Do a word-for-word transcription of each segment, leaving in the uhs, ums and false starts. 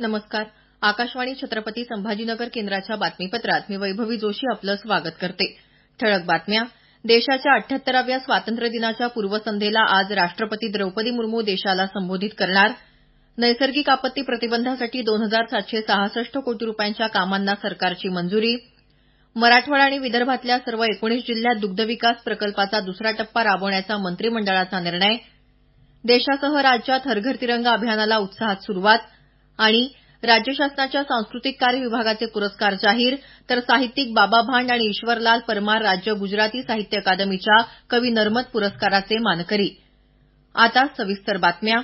नमस्कार. आकाशवाणी छत्रपती संभाजीनगर केंद्राच्या बातमीपत्रात मी वैभवी जोशी आपलं स्वागत करते. ठळक बातम्या. देशाच्या अठ्ठ्याहत्तराव्या स्वातंत्र्य दिनाच्या पूर्वसंध्येला आज राष्ट्रपती द्रौपदी मुर्मू देशाला संबोधित करणार. नैसर्गिक आपत्ती प्रतिबंधासाठी दोन हजार सातशे सहासष्ट कोटी रुपयांच्या कामांना सरकारची मंजुरी. मराठवाडा आणि विदर्भातल्या सर्व एकोणीस जिल्ह्यात दुग्धविकास प्रकल्पाचा दुसरा टप्पा राबवण्याचा मंत्रिमंडळाचा निर्णय. देशासह राज्यात हर घर तिरंगा अभियानाला उत्साहात सुरुवात. आणि राज्य शासनाच्या सांस्कृतिक कार्य विभागाचे पुरस्कार जाहीर, तर साहित्यिक बाबा भांड आणि ईश्वरलाल परमार राज्य गुजराती साहित्य अकादमीच्या कवी नर्मद पुरस्काराचे मानकरी. आता सविस्तर बातम्या.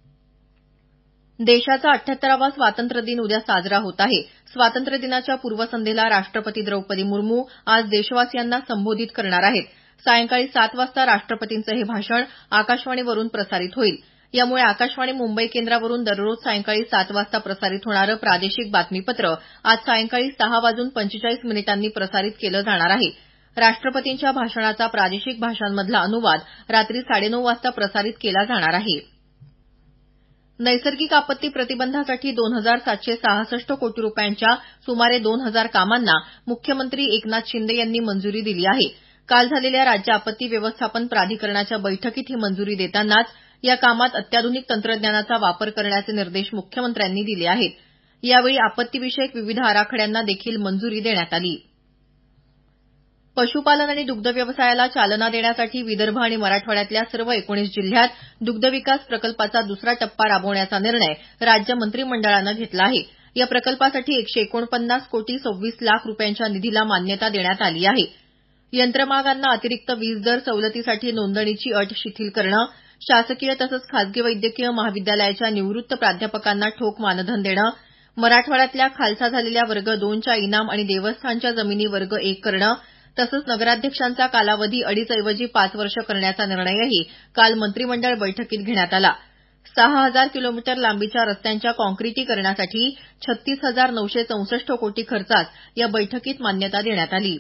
देशाचा अठ्ठ्याहत्तरावा स्वातंत्र्य दिन उद्या साजरा होत आहे. स्वातंत्र्य दिनाच्या पूर्वसंध्येला राष्ट्रपती द्रौपदी मुर्मू आज देशवासियांना संबोधित करणार आहेत. सायंकाळी सात वाजता राष्ट्रपतींचं हे भाषण आकाशवाणीवरून प्रसारित होईल. यामुळे आकाशवाणी मुंबई केंद्रावरून दररोज सायंकाळी सात वाजता प्रसारित होणारं प्रादेशिक बातमीपत्र आज सायंकाळी सहा वाजून पंचेचाळीस मिनिटांनी प्रसारित केलं जाणार आहे. राष्ट्रपतींच्या भाषणाचा प्रादेशिक भाषांमधला अनुवाद रात्री साडेनऊ वाजता प्रसारित केला जाणार आहे. नैसर्गिक आपत्ती प्रतिबंधासाठी दोन हजार सातशे सहासष्ट कोटी रुपयांच्या सुमारे दोन हजार कामांना मुख्यमंत्री एकनाथ शिंदे यांनी मंजुरी दिली आहे. काल झालेल्या राज्य आपत्ती व्यवस्थापन प्राधिकरणाच्या बैठकीत ही मंजुरी देतानाच या कामात अत्याधुनिक तंत्रज्ञानाचा वापर करण्याचे निर्देश मुख्यमंत्र्यांनी दिले आहेत. यावेळी आपत्तीविषयक विविध आराखड्यांना देखील मंजुरी देण्यात आली. पशुपालन आणि दुग्ध व्यवसायाला चालना देण्यासाठी विदर्भ आणि मराठवाड्यातल्या सर्व एकोणीस जिल्ह्यात दुग्धविकास प्रकल्पाचा दुसरा टप्पा राबवण्याचा निर्णय राज्य मंत्रिमंडळानं घेतला आहे. या प्रकल्पासाठी एकशे एकोणपन्नास कोटी सव्वीस लाख रुपयांच्या निधीला मान्यता देण्यात आली आहे. यंत्रमागांना अतिरिक्त वीज दर सवलतीसाठी नोंदणीची अट शिथिल करणं, शासकीय तसंच खासगी वैद्यकीय महाविद्यालयाच्या निवृत्त प्राध्यापकांना ठोक मानधन देणं, मराठवाड्यातल्या खालसा झालेल्या वर्ग दोनच्या इनाम आणि देवस्थानच्या जमिनी वर्ग एक करणं, तसंच नगराध्यक्षांचा कालावधी अडीच ऐवजी पाच वर्ष करण्याचा निर्णयही काल मंत्रिमंडळ बैठकीत घेण्यात आला. सहा हजार किलोमीटर लांबीच्या रस्त्यांच्या काँक्रिटीकरणासाठी छत्तीस हजार नऊशे चौसष्ट कोटी खर्चास या बैठकीत मान्यता देण्यात आली.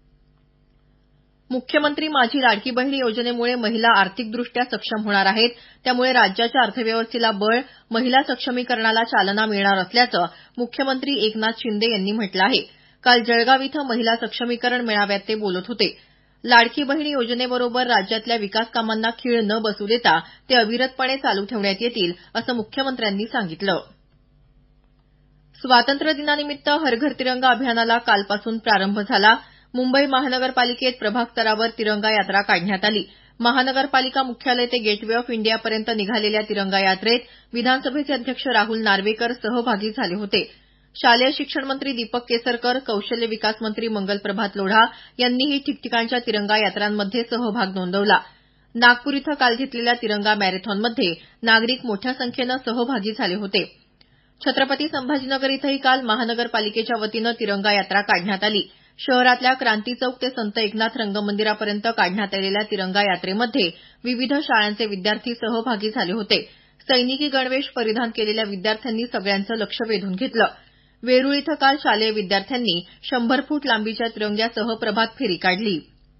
मुख्यमंत्री माझी लाडकी बहीण योजनेमुळे महिला आर्थिकदृष्ट्या सक्षम होणार आहेत. त्यामुळे राज्याच्या अर्थव्यवस्थेला बळ, महिला सक्षमीकरणाला चालना मिळणार असल्याचं मुख्यमंत्री एकनाथ शिंदे यांनी म्हटलं आहे. काल जळगाव इथं महिला सक्षमीकरण मेळाव्यात ते बोलत होते. लाडकी बहीण योजनेबरोबर राज्यातल्या विकास कामांना खीळ न बसू देता ते अविरतपणे चालू ठेवण्यात येतील असं मुख्यमंत्र्यांनी सांगितलं. स्वातंत्र्य दिनानिमित्त हर घर तिरंगा अभियानाला कालपासून प्रारंभ झाला. मुंबई महानगरपालिकेत प्रभाग स्तरावर तिरंगा यात्रा काढण्यात आली. महानगरपालिका मुख्यालय ते गेट वे ऑफ इंडियापर्यंत निघालेल्या तिरंगा यात्रेत विधानसभेचे अध्यक्ष राहुल नार्वेकर सहभागी झाले होते. शालेय शिक्षण मंत्री दीपक केसरकर, कौशल्य विकास मंत्री मंगलप्रभात लोढा यांनीही ठिकठिकाणच्या तिरंगा यात्रांमध्ये सहभाग नोंदवला. नागपूर इथं काल घेतलेल्या तिरंगा मॅरेथॉनमध्ये नागरिक मोठ्या संख्येनं सहभागी झाले होते. छत्रपती संभाजीनगर इथंही काल महानगरपालिकेच्या वतीनं तिरंगा यात्रा काढण्यात आली. शहरातल्या क्रांती चौक ते संत एकनाथ रंगमंदिरापर्यंत काढण्यात आलेल्या तिरंगा यात्रेमध्ये विविध शाळांचे विद्यार्थी सहभागी झाले होते. सैनिकी गणवेश परिधान केलेल्या विद्यार्थ्यांनी सगळ्यांचं लक्ष वेधून घेतलं. वेरूळ इथं काल शालेय विद्यार्थ्यांनी शंभर फूट लांबीच्या तिरंग्यासह प्रभात फेरी काढली.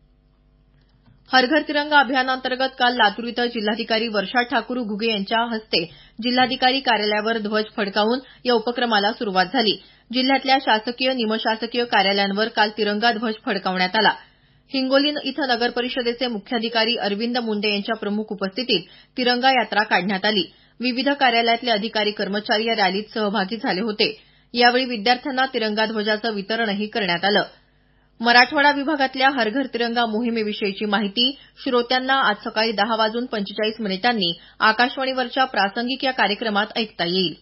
हर घर तिरंगा अभियानांतर्गत काल लातूर इथं जिल्हाधिकारी वर्षा ठाकूर घुगे यांच्या हस्ते जिल्हाधिकारी कार्यालयावर ध्वज फडकावून या उपक्रमाला सुरुवात झाली. जिल्ह्यातल्या शासकीय निमशासकीय कार्यालयांवर काल तिरंगा ध्वज फडकावण्यात आला. हिंगोली इथं नगर परिषदेचे मुख्याधिकारी अरविंद मुंडे यांच्या प्रमुख उपस्थितीत तिरंगा यात्रा काढण्यात आली. विविध कार्यालयातले अधिकारी कर्मचारी या रॅलीत सहभागी झाले होते. यावेळी विद्यार्थ्यांना तिरंगा ध्वजाचं वितरणही करण्यात आलं. मराठवाडा विभागातल्या हर घर तिरंगा मोहिमेविषयीची माहिती श्रोत्यांना आज सकाळी दहा वाजून पंचेचाळीस मिनिटांनी आकाशवाणीवरच्या प्रासंगिक या कार्यक्रमात ऐकता येईल.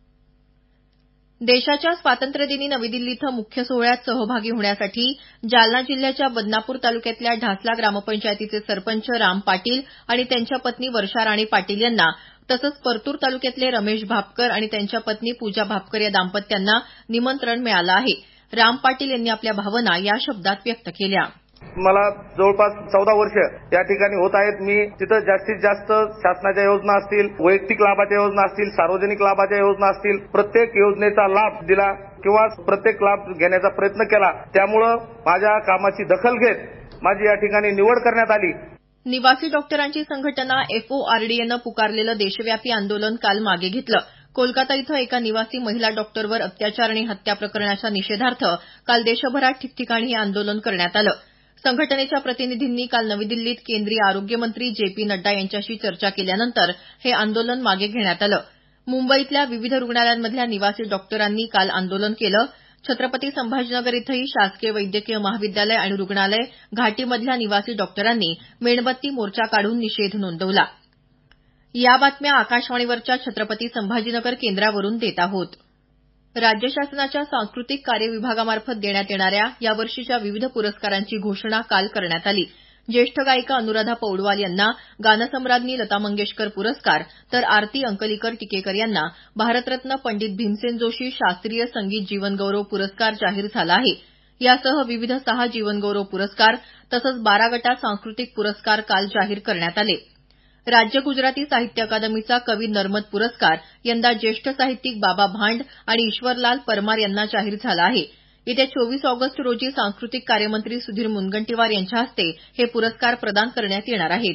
देशाच्या स्वातंत्र्यदिनी नवी दिल्ली इथं मुख्य सोहळ्यात सहभागी होण्यासाठी जालना जिल्ह्याच्या बदनापूर तालुक्यातल्या ढासला ग्रामपंचायतीचे सरपंच राम पाटील आणि त्यांच्या पत्नी वर्षा राणी पाटील यांना तसंच परतूर तालुक्यातले रमेश भापकर आणि त्यांच्या पत्नी पूजा भापकर या दाम्पत्यांना निमंत्रण मिळालं आहे. राम पाटील यांनी आपल्या भावना या शब्दात व्यक्त केल्या. मला जवळपास चौदा वर्ष या ठिकाणी होत आहेत. मी तिथं जास्तीत जास्त शासनाच्या योजना असतील, वैयक्तिक लाभाच्या योजना असतील, सार्वजनिक लाभाच्या योजना असतील, प्रत्येक योजनेचा लाभ दिला किंवा प्रत्येक लाभ घेण्याचा प्रयत्न केला. त्यामुळं माझ्या कामाची दखल घेत माझी या ठिकाणी निवड करण्यात आली. निवासी डॉक्टरांची संघटना एफओआरडीएनं पुकारलेलं देशव्यापी आंदोलन काल मागे घेतलं. कोलकाता इथं एका निवासी महिला डॉक्टरवर अत्याचार आणि हत्या प्रकरणाच्या निषेधार्थ काल देशभरात ठिकठिकाणी हे आंदोलन करण्यात आलं. संघटनेच्या प्रतिनिधींनी काल नवी दिल्लीत केंद्रीय आरोग्य मंत्री जे पी नड्डा यांच्याशी चर्चा केल्यानंतर हे आंदोलन मागे घेण्यात आलं. मुंबईतल्या विविध रुग्णालयांमधल्या निवासी डॉक्टरांनी काल आंदोलन केलं. छत्रपती संभाजीनगर इथंही शासकीय वैद्यकीय महाविद्यालय आणि रुग्णालय घाटीमधल्या निवासी डॉक्टरांनी मेणबत्ती मोर्चा काढून निषेध नोंदवला. या बातम्या आकाशवाणीवरच्या छत्रपती संभाजीनगर केंद्रावरून देत आहोत. राज्य शासनाच्या सांस्कृतिक कार्य विभागामार्फत देण्यात येणाऱ्या यावर्षीच्या विविध पुरस्कारांची घोषणा काल करण्यात आली. ज्येष्ठ गायिका अनुराधा पौडवाल यांना गानसम्राज्ञी लता मंगेशकर पुरस्कार तर आरती अंकलीकर टिकेकर यांना भारतरत्न पंडित भीमसेन जोशी शास्त्रीय संगीत जीवनगौरव पुरस्कार जाहीर झाला आहे. यासह विविध सहा जीवनगौरव पुरस्कार तसंच बारा गटात सांस्कृतिक पुरस्कार काल जाहीर करण्यात आले. राज्य गुजराती साहित्य अकादमीचा कवी नर्मद पुरस्कार यंदा ज्येष्ठ साहित्यिक बाबा भांड आणि ईश्वरलाल परमार यांना जाहीर झाला आहे. येत्या चोवीस ऑगस्ट रोजी सांस्कृतिक कार्यमंत्री सुधीर मुनगंटीवार यांच्या हस्ते हे पुरस्कार प्रदान करण्यात येणार आहेत.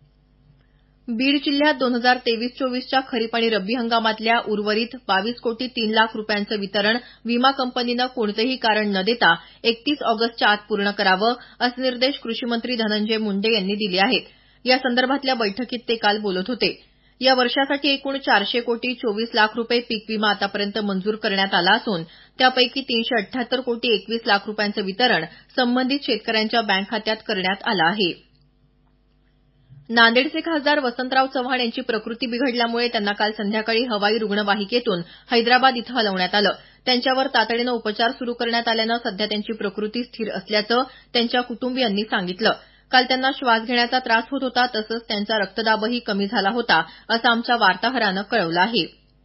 बीड जिल्ह्यात दोन हजार तेवीस चोवीसच्या खरीप आणि रब्बी हंगामातल्या उर्वरित बावीस कोटी तीन लाख रुपयांचं वितरण विमा कंपनीनं कोणतेही कारण न देता एकतीस ऑगस्टच्या आत पूर्ण करावं असे निर्देश कृषीमंत्री धनंजय मुंडे यांनी दिले आहेत. या संदर्भातल्या बैठकीत ते काल बोलत होते. या वर्षासाठी एकूण चारशे कोटी चोवीस लाख रुपये पीक विमा आतापर्यंत मंजूर करण्यात आला असून त्यापैकी तीनशे अठ्ठ्याहत्तर कोटी एकवीस लाख रुपयांचं वितरण संबंधित शेतकऱ्यांच्या बँक खात्यात करण्यात आलं आहे. नांदेडचे खासदार वसंतराव चव्हाण यांची प्रकृती बिघडल्यामुळे त्यांना काल संध्याकाळी हवाई रुग्णवाहिकेतून हैदराबाद इथं हलवण्यात आलं. त्यांच्यावर तातडीनं उपचार सुरू करण्यात आल्यानं सध्या त्यांची प्रकृती स्थिर असल्याचं त्यांच्या कुटुंबियांनी सांगितलं. काल त्यांना श्वास घेण्याचा त्रास होत होता तसंच त्यांचा रक्तदाबही कमी झाला होता असं आमच्या वार्ताहरानं कळवलं आहे.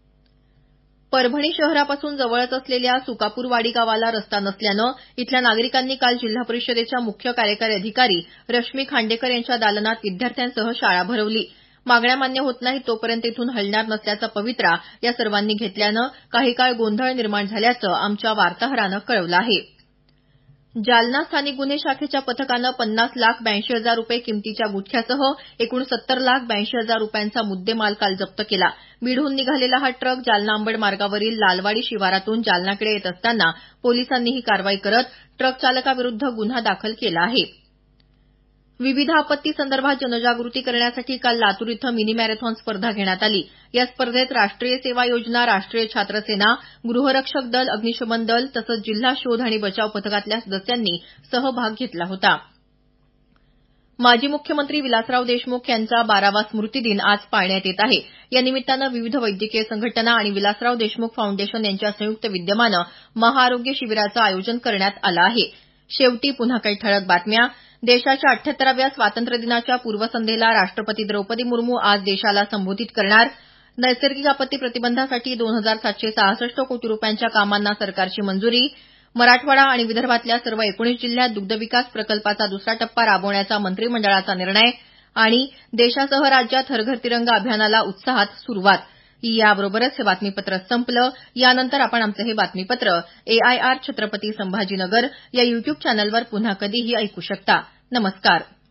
परभणी शहरापासून जवळच असलेल्या सुकापूरवाडी गावाला रस्ता नसल्यानं इथल्या नागरिकांनी काल जिल्हा परिषदेच्या मुख्य कार्यकारी अधिकारी रश्मी खांडेकर यांच्या दालनात विद्यार्थ्यांसह शाळा भरवली. मागण्या मान्य होत नाहीत तोपर्यंत इथून हलणार नसल्याचा पवित्रा या सर्वांनी घेतल्यानं काही काळ गोंधळ निर्माण झाल्याचं आमच्या वार्ताहरानं कळवलं आहे. जालना स्थानिक गुन्हे शाखेच्या पथकानं पन्नास लाख ब्याऐंशी हजार रुपये किमतीच्या गुटख्यासह एकूण सत्तर लाख ब्याऐंशी हजार रुपयांचा मुद्देमाल काल जप्त केला. बीडहून निघालेला हा ट्रक जालना अंबड मार्गावरील लालवाडी शिवारातून जालनाकडे येत असताना पोलिसांनी ही कारवाई करत ट्रक चालकाविरुद्ध गुन्हा दाखल केला आहे. विविध आपत्तीसंदर्भात जनजागृती करण्यासाठी काल लातूर इथं मिनी मॅरेथॉन स्पर्धा घेण्यात आली. या स्पर्धेत राष्ट्रीय सेवा योजना, राष्ट्रीय छात्र सेना, गृहरक्षक दल, अग्निशमन दल तसंच जिल्हा शोध आणि बचाव पथकातल्या सदस्यांनी सहभाग घेतला होता. माजी मुख्यमंत्री विलासराव देशमुख यांचा बारावा स्मृतिदिन आज पाळण्यात येत आहे. या निमित्तानं विविध वैद्यकीय संघटना आणि विलासराव देशमुख फाउंडेशन यांच्या संयुक्त विद्यमानं महाआरोग्य शिबिराचं आयोजन करण्यात आलं आहे. शेवटी पुन्हा काही ठळक बातम्या. देशाच्या अठ्ठ्याहत्तराव्या स्वातंत्र्यदिनाच्या पूर्वसंध्येला राष्ट्रपती द्रौपदी मुर्मू आज देशाला संबोधित करणार. नैसर्गिक आपत्ती प्रतिबंधासाठी दोन हजार सातशे सहासष्ट कोटी रुपयांच्या कामांना सरकारची मंजुरी. मराठवाडा आणि विदर्भातल्या सर्व एकोणीस जिल्ह्यात दुग्धविकास प्रकल्पाचा दुसरा टप्पा राबवण्याचा मंत्रिमंडळाचा निर्णय. आणि देशासह राज्यात हर घर तिरंगा अभियानाला उत्साहात सुरुवात. याबरोबरच हे बातमीपत्र संपलं. यानंतर आपण आमचं हे बातमीपत्र एआयआर छत्रपती संभाजीनगर या युट्यूब चॅनलवर पुन्हा कधीही ऐकू शकता. नमस्कार.